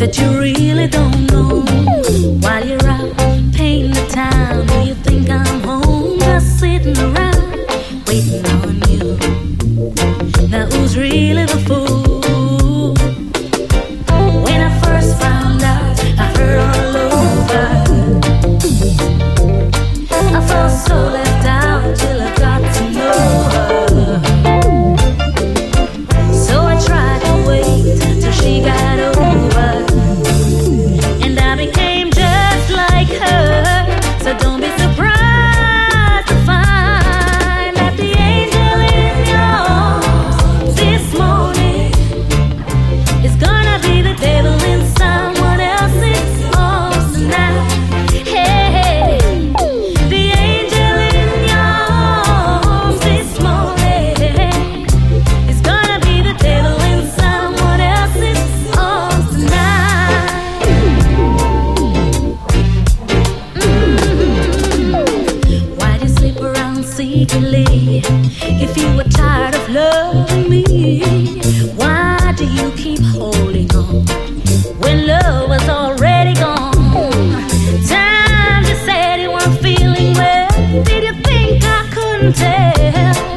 that you really don't know. While you're out painting the town, do you think I'm home just sitting around waiting on you? Now who's really the fool? When I first found out, I heard all over. I felt so left out till I got to know her. So I tried to wait till she got over, and I became just like her. So don't be surprised to find that the angel in your arms this morning is gonna be the devil in someone else's arms tonight. Hey, hey, the angel in your arms this morning is gonna be the devil in someone else's arms tonight. Why do you sleep around secretly if you were tired of loving me? Why do you keep holding on when love was already gone? Times you said you weren't feeling well. Did you think I couldn't tell?